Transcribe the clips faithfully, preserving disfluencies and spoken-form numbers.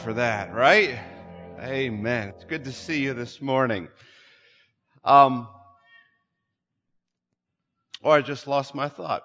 For that, right? Amen. It's good to see you this morning. Um, oh, I just lost my thought.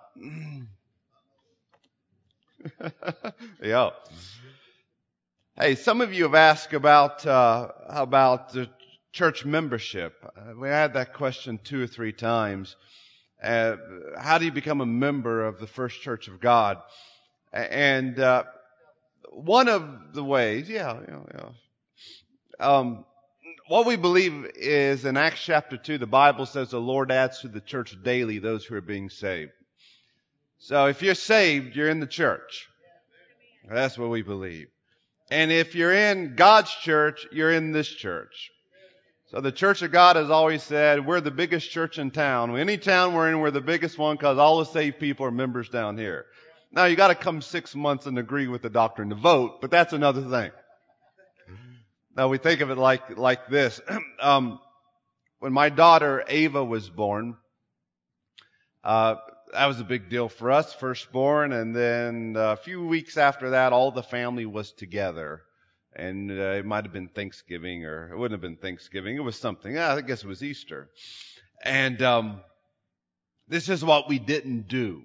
Yeah. Hey, some of you have asked about uh, about the church membership. Uh, we had that question two or three times. Uh, how do you become a member of the First Church of God? And uh, one of the ways, yeah, yeah, yeah. Um, what we believe is in Acts chapter two, the Bible says the Lord adds to the church daily those who are being saved. So if you're saved, you're in the church. That's what we believe. And if you're in God's church, you're in this church. So the Church of God has always said, we're the biggest church in town. Any town we're in, we're the biggest one because all the saved people are members down here. Now you got to come six months and agree with the doctrine to vote, but that's another thing. Now we think of it like like this. um, when my daughter Ava was born, uh, that was a big deal for us, firstborn, and then a few weeks after that, all the family was together. And uh, it might have been Thanksgiving, or it wouldn't have been Thanksgiving. It was something. Yeah, I guess it was Easter. And um, this is what we didn't do.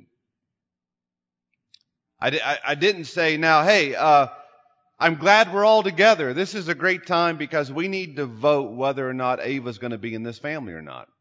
I, di- I, I didn't say, now, hey, uh, I'm glad we're all together. This is a great time because we need to vote whether or not Ava's going to be in this family or not.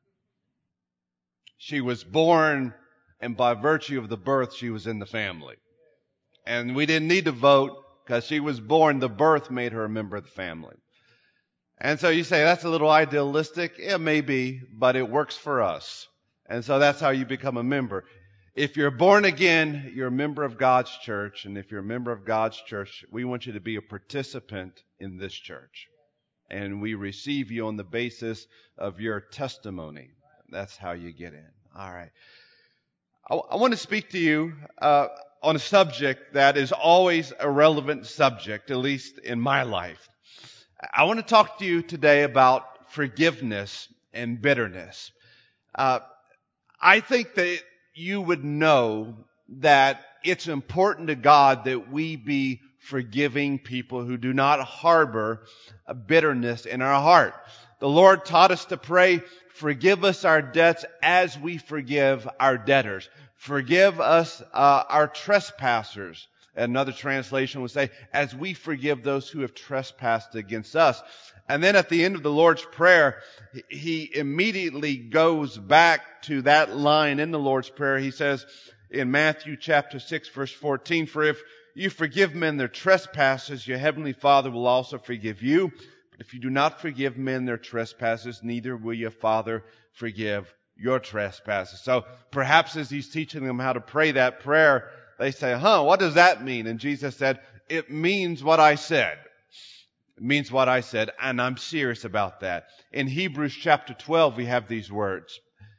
She was born, and by virtue of the birth, she was in the family. And we didn't need to vote because she was born. The birth made her a member of the family. And so you say, that's a little idealistic. It may be, but it works for us. And so that's how you become a member. If you're born again, you're a member of God's church. And if you're a member of God's church, we want you to be a participant in this church. And we receive you on the basis of your testimony. That's how you get in. All right. I, I want to speak to you uh, on a subject that is always a relevant subject, at least in my life. I want to talk to you today about forgiveness and bitterness. Uh, I think that you would know that it's important to God that we be forgiving people who do not harbor a bitterness in our heart. The Lord taught us to pray, forgive us our debts as we forgive our debtors. Forgive us uh, our trespassers. Another translation would say, as we forgive those who have trespassed against us. And then at the end of the Lord's Prayer, he immediately goes back to that line in the Lord's Prayer. He says in Matthew chapter six, verse fourteen, for if you forgive men their trespasses, your heavenly Father will also forgive you. But if you do not forgive men their trespasses, neither will your Father forgive your trespasses. So perhaps as he's teaching them how to pray that prayer, they say, huh, what does that mean? And Jesus said, it means what I said. It means what I said, and I'm serious about that. In Hebrews chapter twelve, we have these words.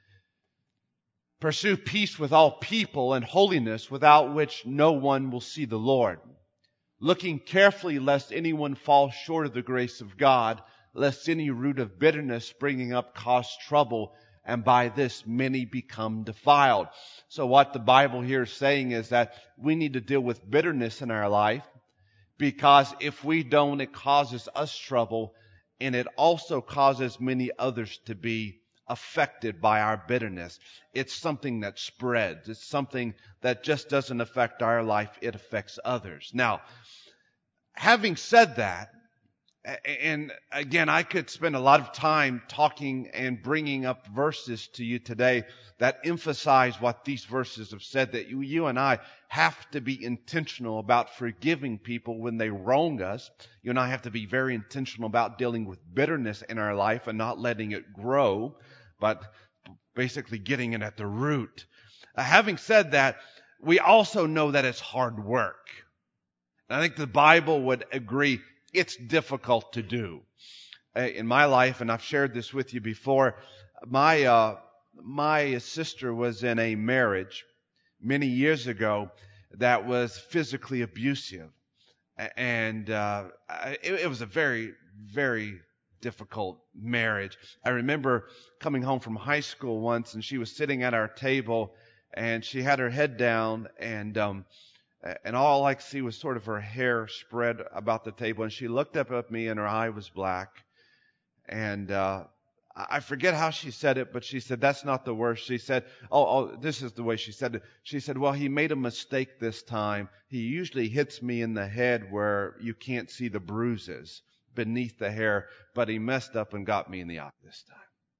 Pursue peace with all people and holiness, without which no one will see the Lord. Looking carefully lest anyone fall short of the grace of God, lest any root of bitterness springing up cause trouble, and by this many become defiled. So what the Bible here is saying is that we need to deal with bitterness in our life, because if we don't, it causes us trouble, and it also causes many others to be affected by our bitterness. It's something that spreads. It's something that just doesn't affect our life. It affects others. Now, having said that, and again, I could spend a lot of time talking and bringing up verses to you today that emphasize what these verses have said, that you, you and I have to be intentional about forgiving people when they wrong us. You and I have to be very intentional about dealing with bitterness in our life and not letting it grow, but basically getting it at the root. Uh, having said that, we also know that it's hard work. And I think the Bible would agree it's difficult to do. In my life, and I've shared this with you before, my uh, my sister was in a marriage many years ago that was physically abusive. And uh, it, it was a very, very difficult marriage. I remember coming home from high school once, and she was sitting at our table, and she had her head down, and um, and all I could see was sort of her hair spread about the table. And she looked up at me, and her eye was black. And uh, I forget how she said it, but she said, "That's not the worst." She said, oh, oh, this is the way she said it. She said, "Well, he made a mistake this time. He usually hits me in the head where you can't see the bruises beneath the hair, but he messed up and got me in the eye this time."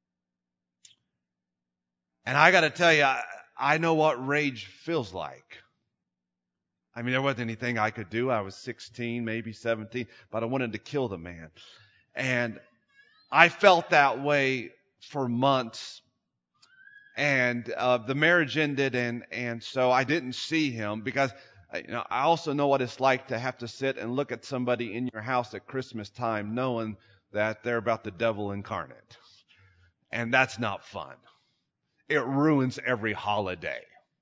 And I got to tell you, I, I know what rage feels like. I mean, there wasn't anything I could do. I was sixteen, maybe seventeen, but I wanted to kill the man. And I felt that way for months. And uh, the marriage ended, and, and so I didn't see him because, you know, I also know what it's like to have to sit and look at somebody in your house at Christmas time knowing that they're about the devil incarnate. And that's not fun. It ruins every holiday.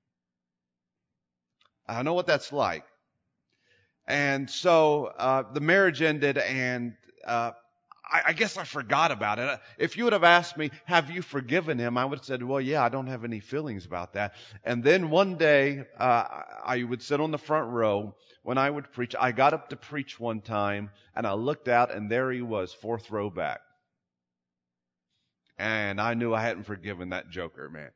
I know what that's like. And so uh, the marriage ended, and uh, I, I guess I forgot about it. If you would have asked me, "Have you forgiven him?" I would have said, "Well, yeah, I don't have any feelings about that." And then one day, uh, I would sit on the front row when I would preach. I got up to preach one time, and I looked out, and there he was, fourth row back. And I knew I hadn't forgiven that joker, man.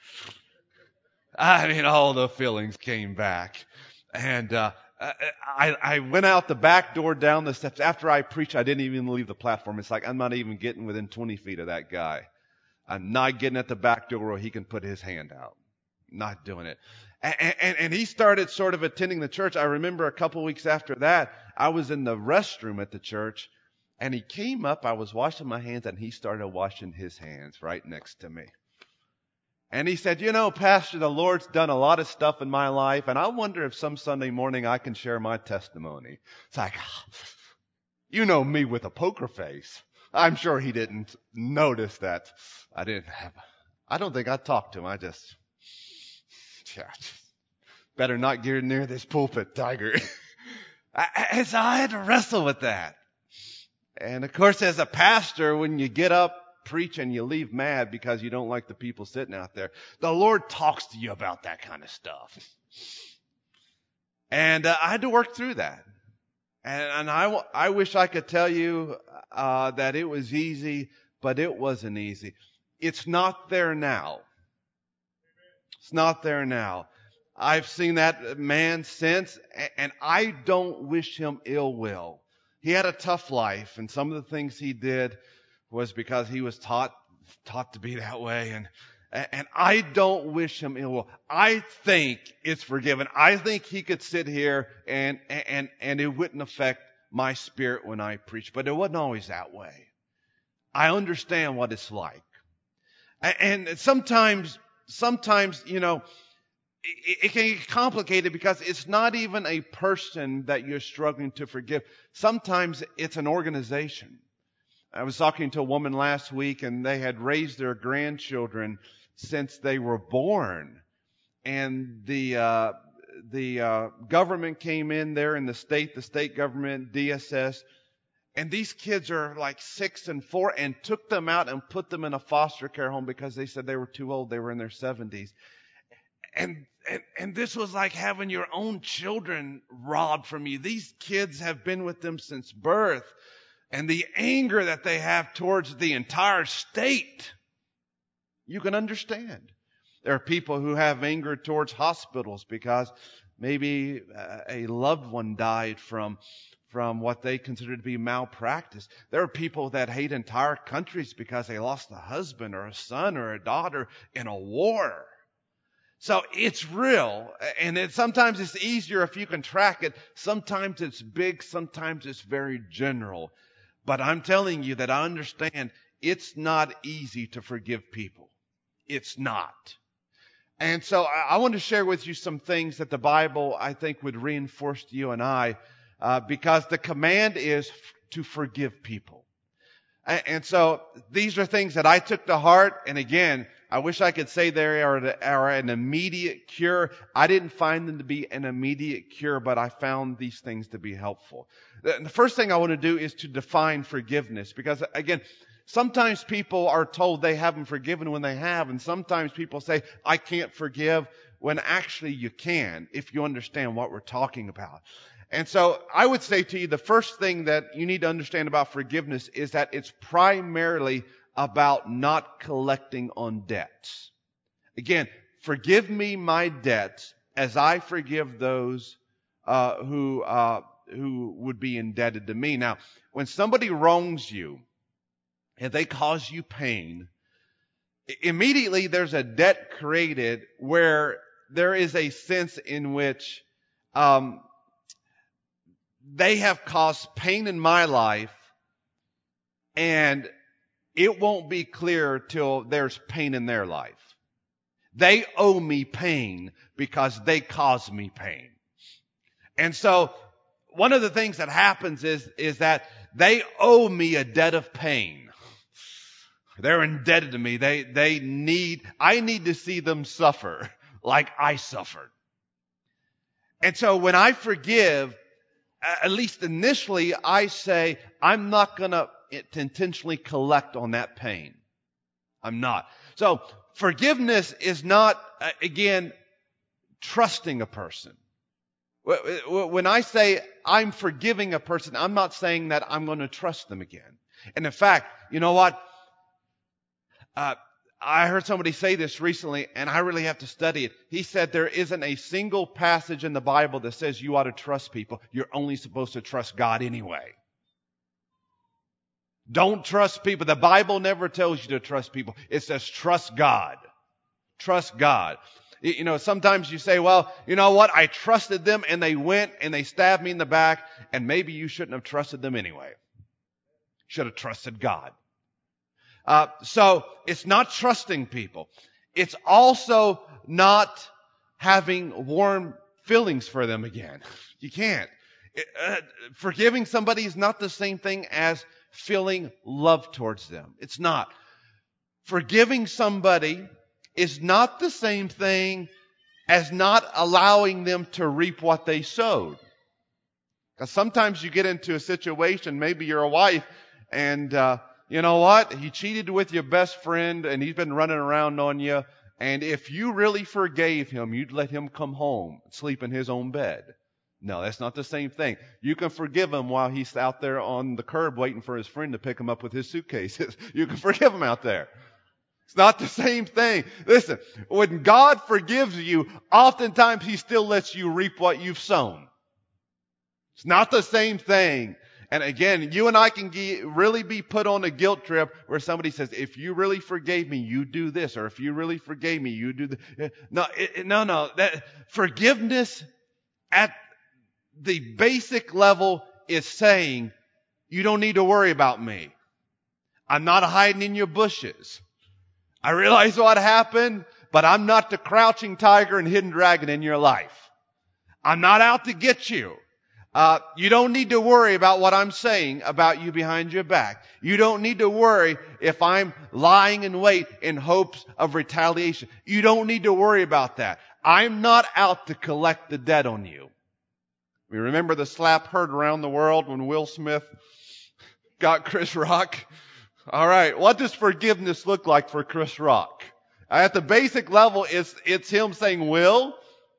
I mean, all the feelings came back. And uh, I, I went out the back door, down the steps. After I preached, I didn't even leave the platform. It's like I'm not even getting within twenty feet of that guy. I'm not getting at the back door where he can put his hand out. Not doing it. And, and, and he started sort of attending the church. I remember a couple weeks after that, I was in the restroom at the church. And he came up, I was washing my hands, and he started washing his hands right next to me. And he said, "You know, Pastor, the Lord's done a lot of stuff in my life, and I wonder if some Sunday morning I can share my testimony." It's like, you know me with a poker face. I'm sure he didn't notice that I didn't have, I don't think I talked to him. I just, yeah, better not get near this pulpit, Tiger. And so I had to wrestle with that. And of course, as a pastor, when you get up, preach, and you leave mad because you don't like the people sitting out there, the Lord talks to you about that kind of stuff. And uh, I had to work through that. And, and I, I wish I could tell you uh, that it was easy, but it wasn't easy. It's not there now. It's not there now. I've seen that man since, and I don't wish him ill will. He had a tough life, and some of the things he did was because he was taught taught to be that way. And and I don't wish him ill will. I think it's forgiven. I think he could sit here and and and it wouldn't affect my spirit when I preach. But it wasn't always that way. I understand what it's like. And sometimes, sometimes, you know, It, it can get complicated because it's not even a person that you're struggling to forgive. Sometimes it's an organization. I was talking to a woman last week, and they had raised their grandchildren since they were born. And the uh, the uh, government came in there in the state, the state government, D S S, and these kids are like six and four, and took them out and put them in a foster care home because they said they were too old. They were in their seventies. And, and and this was like having your own children robbed from you. These kids have been with them since birth. And the anger that they have towards the entire state, you can understand. There are people who have anger towards hospitals because maybe a loved one died from, from what they consider to be malpractice. There are people that hate entire countries because they lost a husband or a son or a daughter in a war. So it's real, and it, sometimes it's easier if you can track it. Sometimes it's big, sometimes it's very general. But I'm telling you that I understand it's not easy to forgive people. It's not. And so I, I want to share with you some things that the Bible, I think, would reinforce to you and I, uh, because the command is f- to forgive people. And, and so these are things that I took to heart, and again, I wish I could say they are, are an immediate cure. I didn't find them to be an immediate cure, but I found these things to be helpful. The, the first thing I want to do is to define forgiveness, because again, sometimes people are told they haven't forgiven when they have, and sometimes people say, I can't forgive when actually you can, if you understand what we're talking about. And so I would say to you, the first thing that you need to understand about forgiveness is that it's primarily about not collecting on debts. Again, forgive me my debts as I forgive those uh, who uh, who would be indebted to me. Now, when somebody wrongs you and they cause you pain, immediately there's a debt created where there is a sense in which um, they have caused pain in my life, and it won't be clear till there's pain in their life. They owe me pain because they caused me pain. And so one of the things that happens is, is that they owe me a debt of pain. They're indebted to me. They, they need, I need to see them suffer like I suffered. And so when I forgive, at least initially, I say, I'm not going to intentionally collect on that pain. I'm not. So forgiveness is not, again, trusting a person. When I say I'm forgiving a person, I'm not saying that I'm going to trust them again. And in fact, you know what? Uh, I heard somebody say this recently, and I really have to study it. He said there isn't a single passage in the Bible that says you ought to trust people. You're only supposed to trust God anyway. Don't trust people. The Bible never tells you to trust people. It says trust God. Trust God. You know, sometimes you say, well, you know what? I trusted them and they went and they stabbed me in the back, and maybe you shouldn't have trusted them anyway. Should have trusted God. Uh, so it's not trusting people. It's also not having warm feelings for them again. You can't. It, uh, forgiving somebody is not the same thing as feeling love towards them. It's not. Forgiving somebody is not the same thing as not allowing them to reap what they sowed. Because sometimes you get into a situation, maybe you're a wife, and uh, you know what? He cheated with your best friend, and he's been running around on you. And if you really forgave him, you'd let him come home and sleep in his own bed. No, that's not the same thing. You can forgive him while he's out there on the curb waiting for his friend to pick him up with his suitcases. You can forgive him out there. It's not the same thing. Listen, when God forgives you, oftentimes He still lets you reap what you've sown. It's not the same thing. And again, you and I can ge- really be put on a guilt trip where somebody says, if you really forgave me, you do this. Or if you really forgave me, you do this. No, it, no, no. That forgiveness at the basic level is saying, you don't need to worry about me. I'm not hiding in your bushes. I realize what happened, but I'm not the crouching tiger and hidden dragon in your life. I'm not out to get you. Uh, you don't need to worry about what I'm saying about you behind your back. You don't need to worry if I'm lying in wait in hopes of retaliation. You don't need to worry about that. I'm not out to collect the debt on you. We remember the slap heard around the world when Will Smith got Chris Rock. All right, what does forgiveness look like for Chris Rock? At the basic level, it's, it's him saying, Will,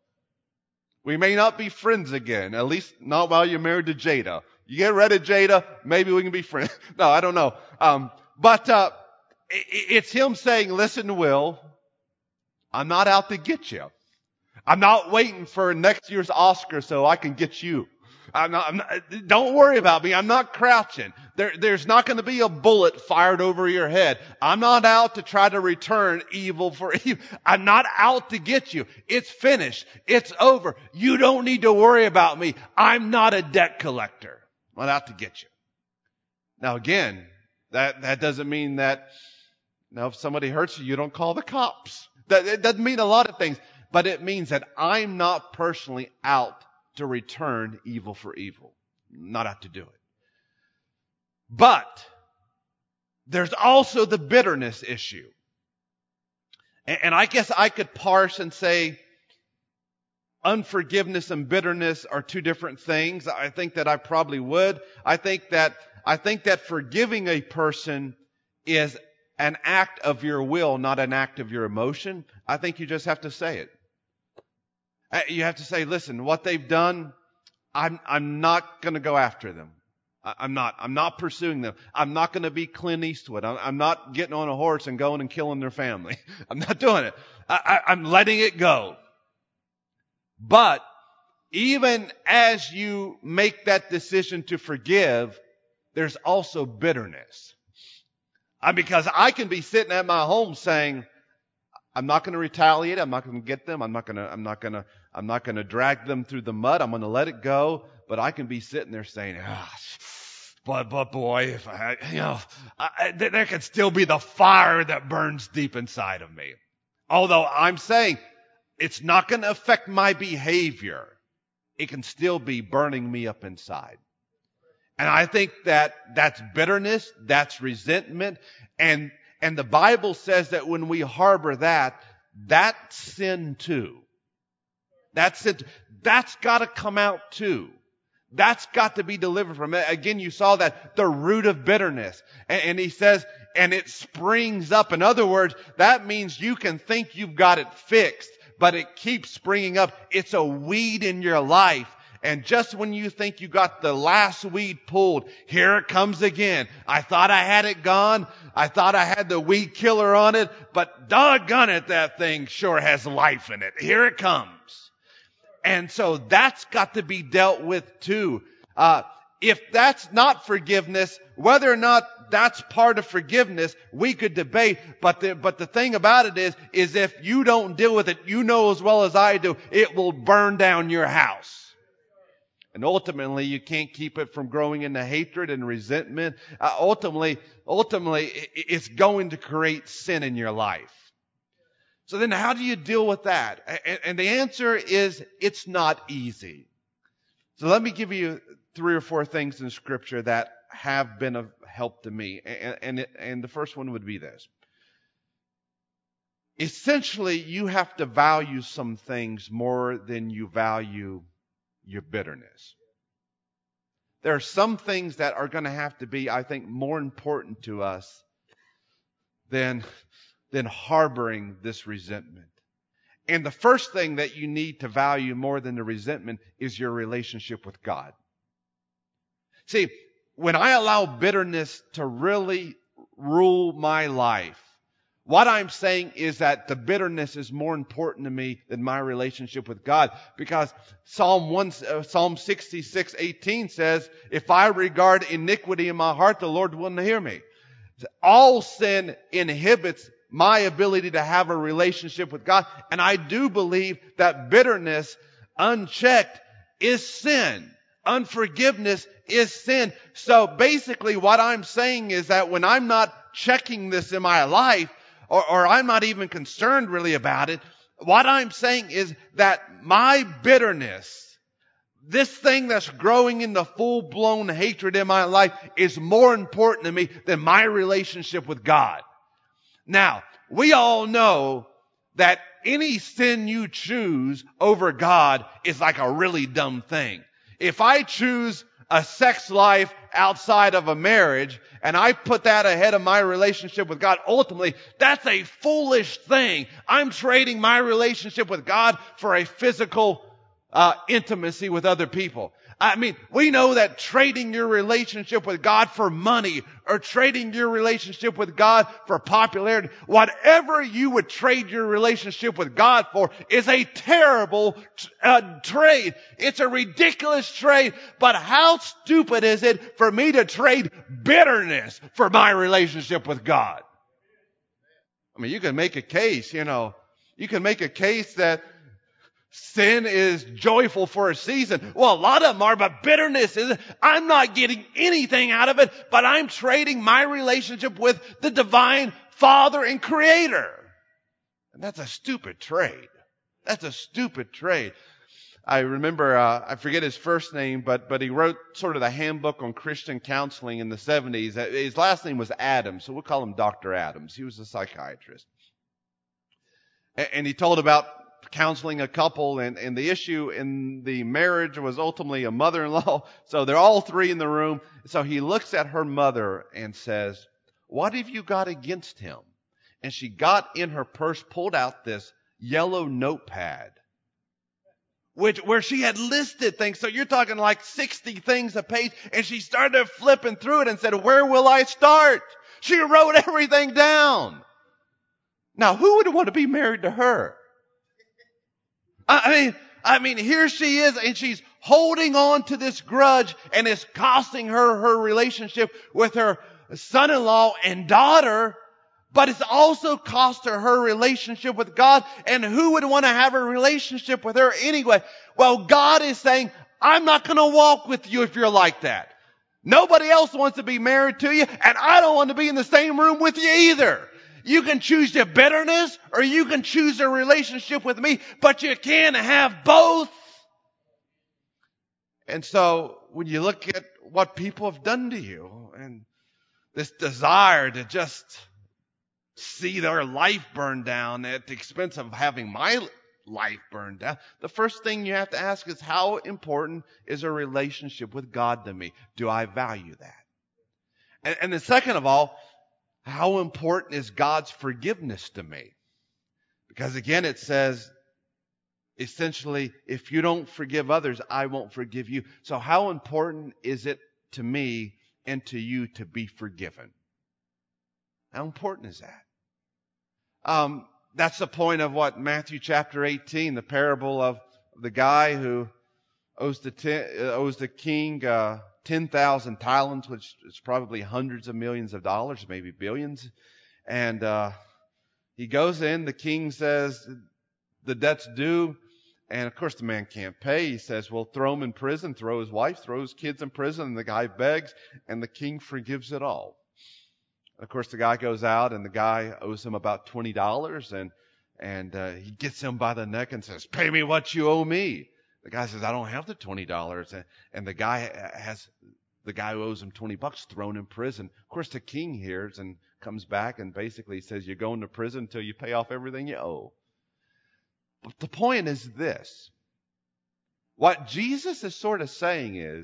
we may not be friends again, at least not while you're married to Jada. You get rid of Jada, maybe we can be friends. No, I don't know. Um, but uh, it, it's him saying, listen, Will, I'm not out to get you. I'm not waiting for next year's Oscar so I can get you. I'm not, I'm not, don't worry about me. I'm not crouching. There, there's not going to be a bullet fired over your head. I'm not out to try to return evil for evil. I'm not out to get you. It's finished. It's over. You don't need to worry about me. I'm not a debt collector. I'm not out to get you. Now again, that, that doesn't mean that, now if somebody hurts you, you don't call the cops. That, it doesn't mean a lot of things, but it means that I'm not personally out to return evil for evil. Not out to do it. But there's also the bitterness issue. And, and I guess I could parse and say unforgiveness and bitterness are two different things. I think that I probably would. I think that I think that forgiving a person is an act of your will, not an act of your emotion. I think you just have to say it. You have to say, listen, what they've done, I'm, I'm not going to go after them. I, I'm not. I'm not pursuing them. I'm not going to be Clint Eastwood. I'm, I'm not getting on a horse and going and killing their family. I'm not doing it. I, I, I'm letting it go. But even as you make that decision to forgive, there's also bitterness. I, because I can be sitting at my home saying, I'm not going to retaliate. I'm not going to get them. I'm not going to, I'm not going to, I'm not going to drag them through the mud. I'm going to let it go. But I can be sitting there saying, ah, but, but boy, if I had, you know, I, there could still be the fire that burns deep inside of me. Although I'm saying it's not going to affect my behavior. It can still be burning me up inside. And I think that that's bitterness, that's resentment, and And the Bible says that when we harbor that, that's sin too. That's it. That's got to come out too. That's got to be delivered from it. Again, you saw that, the root of bitterness. And, and he says, and it springs up. In other words, that means you can think you've got it fixed, but it keeps springing up. It's a weed in your life. And just when you think you got the last weed pulled, here it comes again. I thought I had it gone. I thought I had the weed killer on it, but doggone it, that thing sure has life in it. Here it comes. And so that's got to be dealt with too. Uh, if that's not forgiveness, whether or not that's part of forgiveness, we could debate. But the, but the thing about it is, is if you don't deal with it, you know as well as I do, it will burn down your house. And ultimately, you can't keep it from growing into hatred and resentment. Uh, ultimately, ultimately, it's going to create sin in your life. So then how do you deal with that? And, and the answer is, it's not easy. So let me give you three or four things in Scripture that have been of help to me. And, and, it, and the first one would be this. Essentially, you have to value some things more than you value your bitterness. There are some things that are going to have to be, I think, more important to us than, than harboring this resentment. And the first thing that you need to value more than the resentment is your relationship with God. See, when I allow bitterness to really rule my life, what I'm saying is that the bitterness is more important to me than my relationship with God. Because Psalm one, uh, Psalm sixty-six eighteen says, if I regard iniquity in my heart, the Lord wouldn't hear me. All sin inhibits my ability to have a relationship with God. And I do believe that bitterness, unchecked, is sin. Unforgiveness is sin. So basically what I'm saying is that when I'm not checking this in my life, Or, or I'm not even concerned really about it. What I'm saying is that my bitterness, this thing that's growing into full-blown hatred in my life, is more important to me than my relationship with God. Now, we all know that any sin you choose over God is like a really dumb thing. If I choose a sex life outside of a marriage, and I put that ahead of my relationship with God, ultimately, that's a foolish thing. I'm trading my relationship with God for a physical uh, intimacy with other people. I mean, we know that trading your relationship with God for money or trading your relationship with God for popularity, whatever you would trade your relationship with God for is a terrible uh, trade. It's a ridiculous trade. But how stupid is it for me to trade bitterness for my relationship with God? I mean, you can make a case, you know, you can make a case that sin is joyful for a season. Well, a lot of them are, but bitterness is, I'm not getting anything out of it, but I'm trading my relationship with the divine Father and Creator. And that's a stupid trade. That's a stupid trade. I remember, uh, I forget his first name, but, but he wrote sort of the handbook on Christian counseling in the seventies. His last name was Adams, so we'll call him Doctor Adams. He was a psychiatrist. And, and he told about counseling a couple, and, and the issue in the marriage was ultimately a mother-in-law. So they're all three in the room. So he looks at her mother and says, what have you got against him? And she got in her purse, pulled out this yellow notepad. which where she had listed things. So you're talking like sixty things a page, and she started flipping through it and said, where will I start? She wrote everything down. Now, who would want to be married to her? I mean, I mean, here she is, and she's holding on to this grudge, and it's costing her her relationship with her son-in-law and daughter, but it's also cost her her relationship with God. And who would want to have a relationship with her anyway? Well, God is saying, I'm not going to walk with you if you're like that. Nobody else wants to be married to you, and I don't want to be in the same room with you either. You can choose your bitterness, or you can choose a relationship with me, but you can't have both. And so when you look at what people have done to you, and this desire to just see their life burned down at the expense of having my life burned down, the first thing you have to ask is, how important is a relationship with God to me? Do I value that? And, and then second of all, how important is God's forgiveness to me? Because again, it says, essentially, if you don't forgive others, I won't forgive you. So how important is it to me and to you to be forgiven? How important is that? Um, that's the point of what Matthew chapter eighteen, the parable of the guy who owes the, ten, uh, owes the king uh, ten thousand talents, which is probably hundreds of millions of dollars, maybe billions. And uh, he goes in, the king says, the debt's due. And of course the man can't pay. He says, well, throw him in prison, throw his wife, throw his kids in prison. And the guy begs, and the king forgives it all. And of course the guy goes out, and the guy owes him about twenty dollars. And, and uh, he gets him by the neck and says, pay me what you owe me. The guy says, I don't have the twenty dollars. And, and the guy has, the guy who owes him twenty bucks thrown in prison. Of course the king hears and comes back and basically says, you're going to prison until you pay off everything you owe. But the point is this. What Jesus is sort of saying is,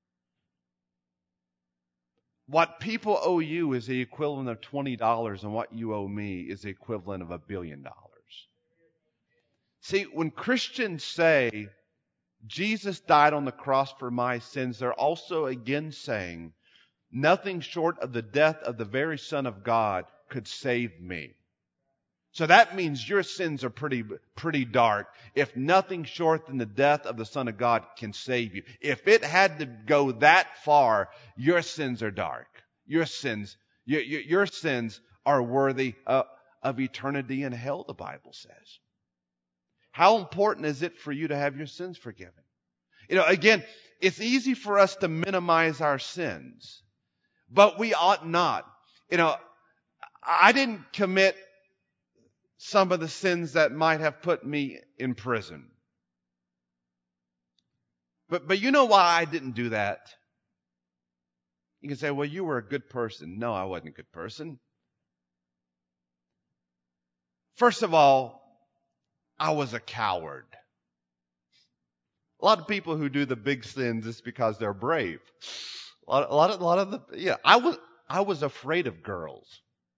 what people owe you is the equivalent of twenty dollars, and what you owe me is the equivalent of a billion dollars. See, when Christians say, Jesus died on the cross for my sins, they're also again saying, nothing short of the death of the very Son of God could save me. So that means your sins are pretty, pretty dark. If nothing short than the death of the Son of God can save you. If it had to go that far, your sins are dark. Your sins, your, your, your sins are worthy of, of eternity in hell, the Bible says. How important is it for you to have your sins forgiven? You know, again, it's easy for us to minimize our sins, but we ought not. You know, I didn't commit some of the sins that might have put me in prison. But, but you know why I didn't do that? You can say, well, you were a good person. No, I wasn't a good person. First of all, I was a coward. A lot of people who do the big sins is because they're brave. A lot, a lot of, a lot of the, yeah, I was, I was afraid of girls.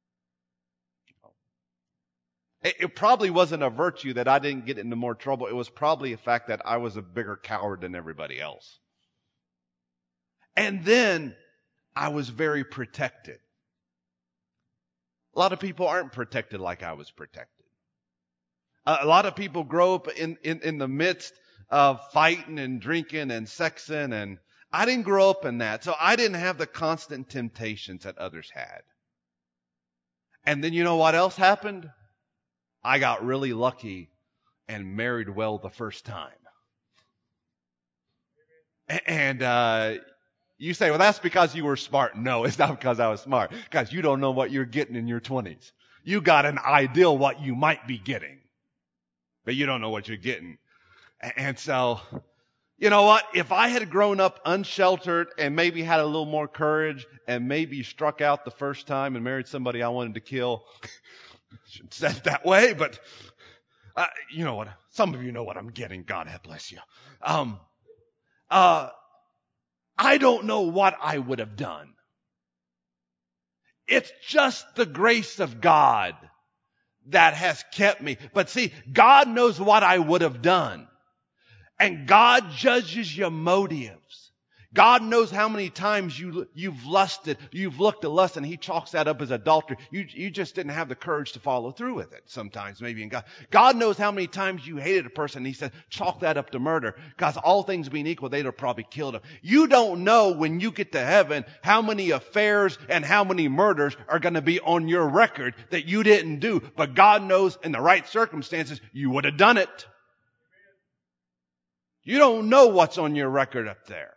It, it probably wasn't a virtue that I didn't get into more trouble. It was probably a fact that I was a bigger coward than everybody else. And then I was very protected. A lot of people aren't protected like I was protected. A lot of people grow up in, in, in the midst of fighting and drinking and sexing, and I didn't grow up in that. So I didn't have the constant temptations that others had. And then you know what else happened? I got really lucky and married well the first time. And uh, you say, well, that's because you were smart. No, it's not because I was smart. Because you don't know what you're getting in your twenties. You got an ideal what you might be getting, but you don't know what you're getting. And so, you know what? If I had grown up unsheltered and maybe had a little more courage and maybe struck out the first time and married somebody I wanted to kill, shouldn't say it that way, but uh, you know what? Some of you know what I'm getting. God bless you. Um, uh, I don't know what I would have done. It's just the grace of God that has kept me. But see, God knows what I would have done. And God judges your motives. God knows how many times you, you've lusted, you've looked at lust, and He chalks that up as adultery. You, you just didn't have the courage to follow through with it sometimes, maybe in God. God knows how many times you hated a person, and He said, chalk that up to murder. Because all things being equal, they'd have probably killed him. You don't know when you get to heaven how many affairs and how many murders are going to be on your record that you didn't do. But God knows in the right circumstances, you would have done it. You don't know what's on your record up there.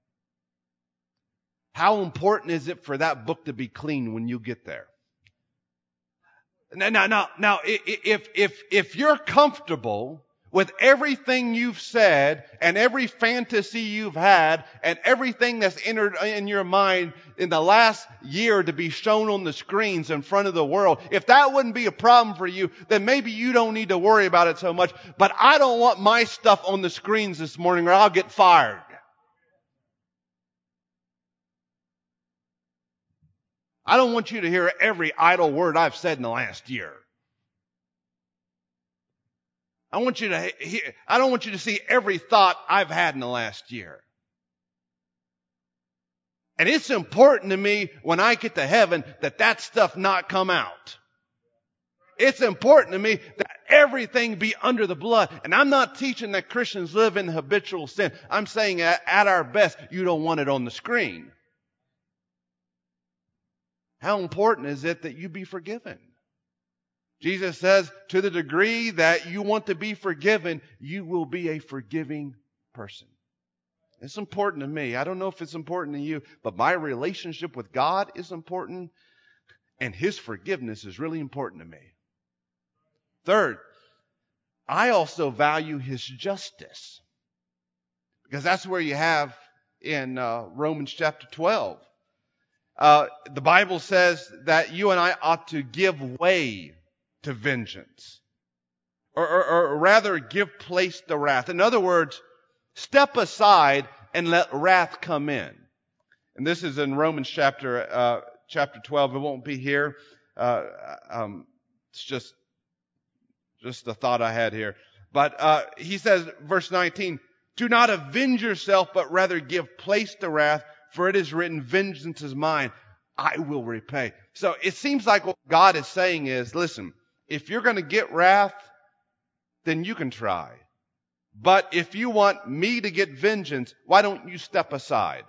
How important is it for that book to be clean when you get there? Now, now, now, now if, if, if you're comfortable with everything you've said and every fantasy you've had and everything that's entered in your mind in the last year to be shown on the screens in front of the world, if that wouldn't be a problem for you, then maybe you don't need to worry about it so much. But I don't want my stuff on the screens this morning or I'll get fired. I don't want you to hear every idle word I've said in the last year. I want you to hear, I don't want you to see every thought I've had in the last year. And it's important to me when I get to heaven that that stuff not come out. It's important to me that everything be under the blood. And I'm not teaching that Christians live in habitual sin. I'm saying at, at our best, you don't want it on the screen. How important is it that you be forgiven? Jesus says, to the degree that you want to be forgiven, you will be a forgiving person. It's important to me. I don't know if it's important to you, but my relationship with God is important, and His forgiveness is really important to me. Third, I also value His justice, because that's where you have in uh, Romans chapter twelve. Uh, the Bible says that you and I ought to give way to vengeance. Or, or, or rather, give place to wrath. In other words, step aside and let wrath come in. And this is in Romans chapter uh, chapter twelve. It won't be here. Uh, um, it's just, just the thought I had here. But uh, he says, verse nineteen, do not avenge yourself, but rather give place to wrath. For it is written, vengeance is mine, I will repay. So it seems like what God is saying is, listen, if you're going to get wrath, then you can try. But if you want me to get vengeance, why don't you step aside?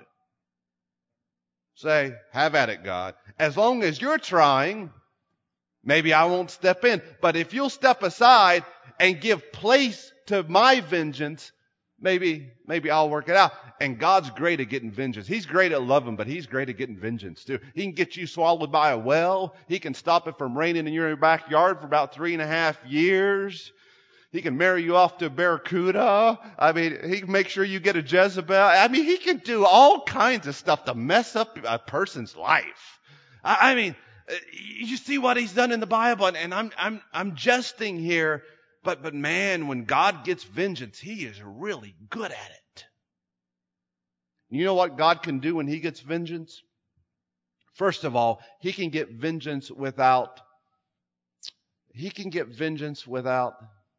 Say, have at it, God. As long as you're trying, maybe I won't step in. But if you'll step aside and give place to my vengeance, Maybe, maybe I'll work it out. And God's great at getting vengeance. He's great at loving, but He's great at getting vengeance too. He can get you swallowed by a well. He can stop it from raining in your backyard for about three and a half years. He can marry you off to a barracuda. I mean, He can make sure you get a Jezebel. I mean, He can do all kinds of stuff to mess up a person's life. I, I mean, you see what He's done in the Bible, and, and I'm, I'm, I'm jesting here. But, but man, when God gets vengeance, He is really good at it. You know what God can do when He gets vengeance? First of all, He can get vengeance without, He can get vengeance without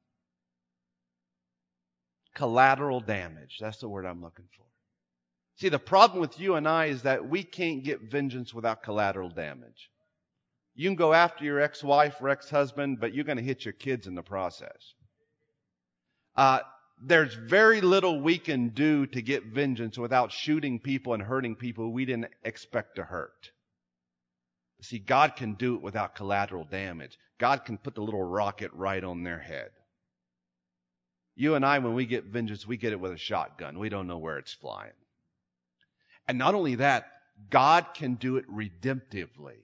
collateral damage. That's the word I'm looking for. See, the problem with you and I is that we can't get vengeance without collateral damage. You can go after your ex-wife or ex-husband, but you're going to hit your kids in the process. Uh, there's very little we can do to get vengeance without shooting people and hurting people we didn't expect to hurt. See, God can do it without collateral damage. God can put the little rocket right on their head. You and I, when we get vengeance, we get it with a shotgun. We don't know where it's flying. And not only that, God can do it redemptively.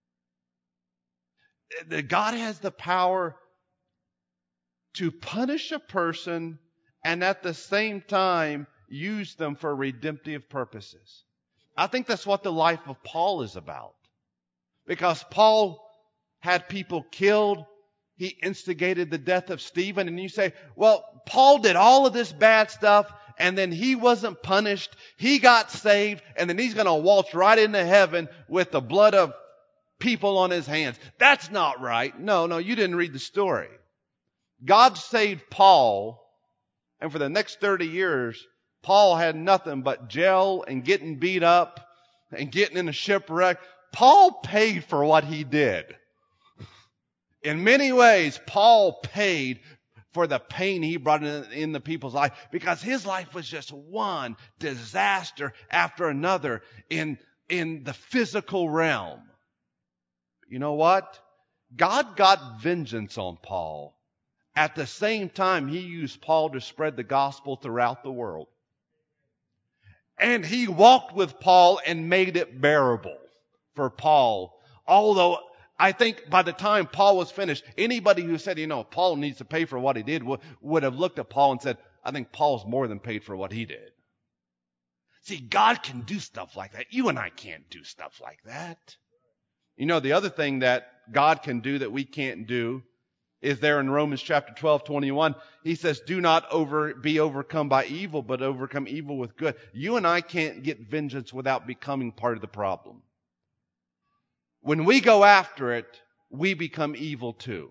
God has the power to punish a person and at the same time use them for redemptive purposes. I think that's what the life of Paul is about. Because Paul had people killed. He instigated the death of Stephen. And you say, well, Paul did all of this bad stuff and then he wasn't punished. He got saved and then he's going to waltz right into heaven with the blood of people on his hands. That's not right. No, no, you didn't read the story. God saved Paul And for the next thirty years, Paul had nothing but jail and getting beat up and getting in a shipwreck. Paul paid for what he did. In many ways, Paul paid for the pain he brought in, in the people's life, because his life was just one disaster after another in, in the physical realm. You know what? God got vengeance on Paul. At the same time, he used Paul to spread the gospel throughout the world. And he walked with Paul and made it bearable for Paul. Although I think by the time Paul was finished, anybody who said, you know, Paul needs to pay for what he did would, would have looked at Paul and said, I think Paul's more than paid for what he did. See, God can do stuff like that. You and I can't do stuff like that. You know, the other thing that God can do that we can't do is there in Romans chapter twelve, twenty-one. He says, do not over, be overcome by evil, but overcome evil with good. You and I can't get vengeance without becoming part of the problem. When we go after it, we become evil too.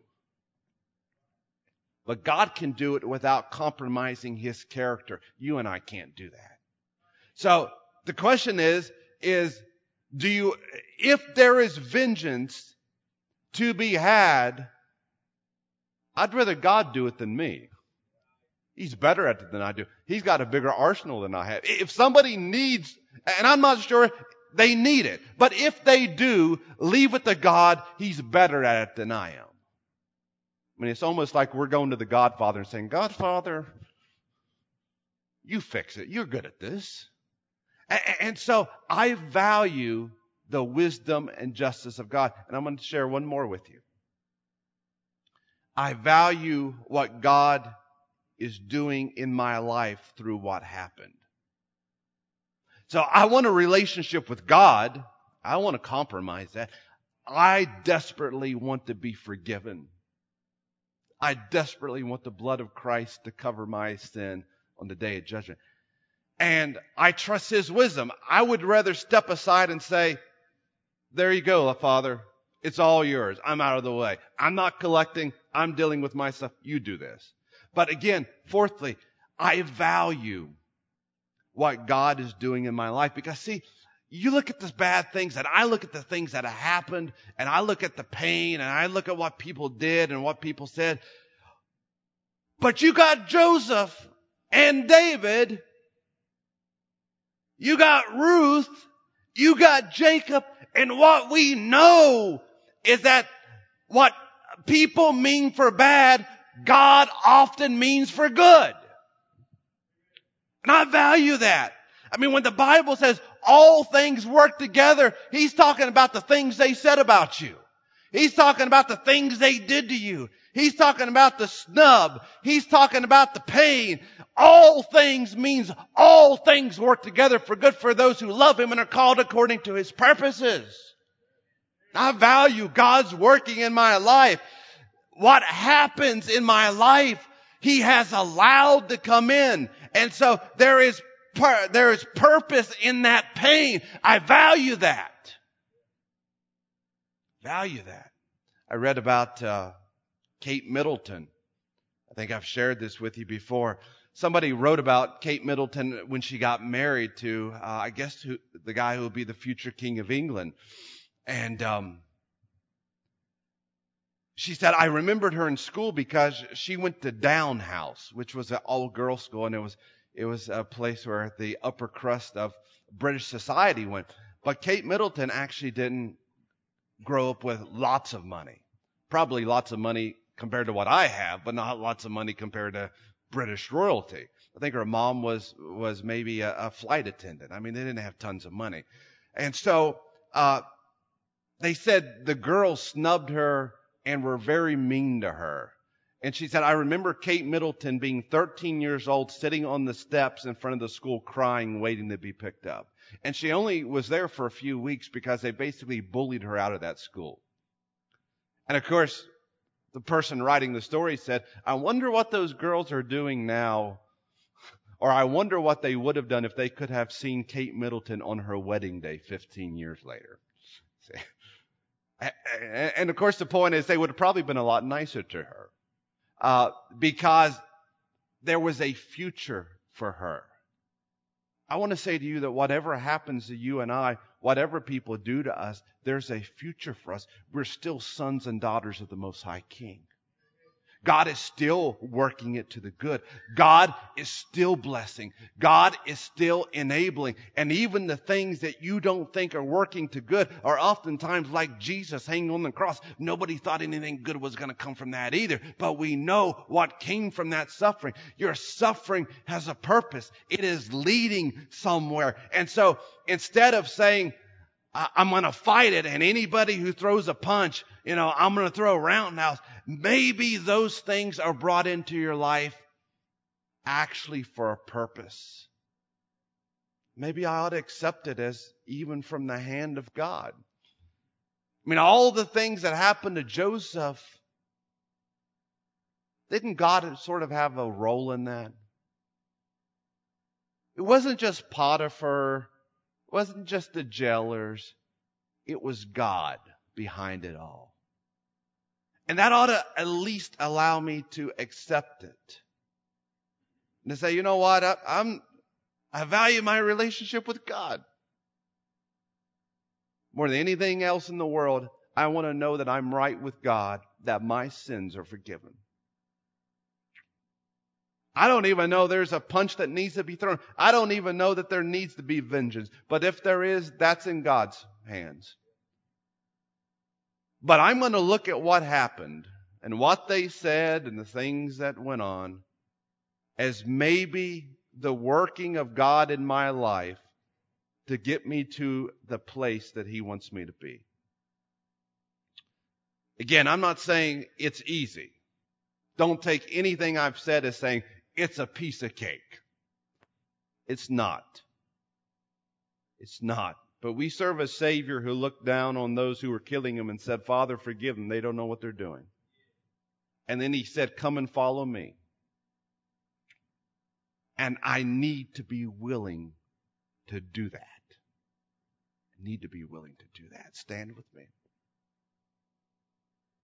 But God can do it without compromising His character. You and I can't do that. So the question is, is do you, if there is vengeance to be had, I'd rather God do it than me. He's better at it than I do. He's got a bigger arsenal than I have. If somebody needs, and I'm not sure they need it, but if they do, leave it to God. He's better at it than I am. I mean, it's almost like we're going to the Godfather and saying, Godfather, you fix it. You're good at this. And so I value the wisdom and justice of God. And I'm going to share one more with you. I value what God is doing in my life through what happened. So I want a relationship with God. I want to compromise that. I desperately want to be forgiven. I desperately want the blood of Christ to cover my sin on the day of judgment. And I trust His wisdom. I would rather step aside and say, there you go, Father. It's all yours. I'm out of the way. I'm not collecting. I'm dealing with my stuff. You do this. But again, fourthly, I value what God is doing in my life. Because see, you look at the bad things and I look at the things that have happened and I look at the pain and I look at what people did and what people said. But you got Joseph and David. You got Ruth. You got Jacob. And what we know is that what people mean for bad, God often means for good. And I value that. I mean, when the Bible says all things work together, He's talking about the things they said about you. He's talking about the things they did to you. He's talking about the snub. He's talking about the pain. All things means all things work together for good for those who love Him and are called according to His purposes. I value God's working in my life. What happens in my life, He has allowed to come in. And so there is, pur- there is purpose in that pain. I value that. Value that. I read about uh, Kate Middleton. I think I've shared this with you before. Somebody wrote about Kate Middleton when she got married to, uh, I guess, who, the guy who will be the future King of England. And um, she said, I remembered her in school because she went to Down House, which was an all-girls school, and it was it was a place where the upper crust of British society went. But Kate Middleton actually didn't grow up with lots of money. Probably lots of money compared to what I have, but not lots of money compared to British royalty. I think her mom was was maybe a, a flight attendant. I mean, they didn't have tons of money. And so uh, they said the girls snubbed her and were very mean to her. And she said, I remember Kate Middleton being thirteen years old, sitting on the steps in front of the school crying, waiting to be picked up. And she only was there for a few weeks because they basically bullied her out of that school. And of course, the person writing the story said, I wonder what those girls are doing now, or I wonder what they would have done if they could have seen Kate Middleton on her wedding day fifteen years later. See? And of course, the point is they would have probably been a lot nicer to her. Uh, because there was a future for her. I want to say to you that whatever happens to you and I, whatever people do to us, there's a future for us. We're still sons and daughters of the Most High King. God is still working it to the good. God is still blessing. God is still enabling. And even the things that you don't think are working to good are oftentimes like Jesus hanging on the cross. Nobody thought anything good was going to come from that either. But we know what came from that suffering. Your suffering has a purpose. It is leading somewhere. And so instead of saying, I'm going to fight it, and anybody who throws a punch, you know, I'm going to throw a roundhouse. Maybe those things are brought into your life actually for a purpose. Maybe I ought to accept it as even from the hand of God. I mean, all the things that happened to Joseph, didn't God sort of have a role in that? It wasn't just Potiphar. It wasn't just the jailers. It was God behind it all. And that ought to at least allow me to accept it. And to say, you know what, I, I'm, I value my relationship with God. More than anything else in the world, I want to know that I'm right with God, that my sins are forgiven. I don't even know there's a punch that needs to be thrown. I don't even know that there needs to be vengeance. But if there is, that's in God's hands. But I'm going to look at what happened and what they said and the things that went on as maybe the working of God in my life to get me to the place that He wants me to be. Again, I'm not saying it's easy. Don't take anything I've said as saying it's a piece of cake. It's not. It's not. But we serve a Savior who looked down on those who were killing Him and said, Father, forgive them. They don't know what they're doing. And then He said, come and follow me. And I need to be willing to do that. I need to be willing to do that. Stand with me.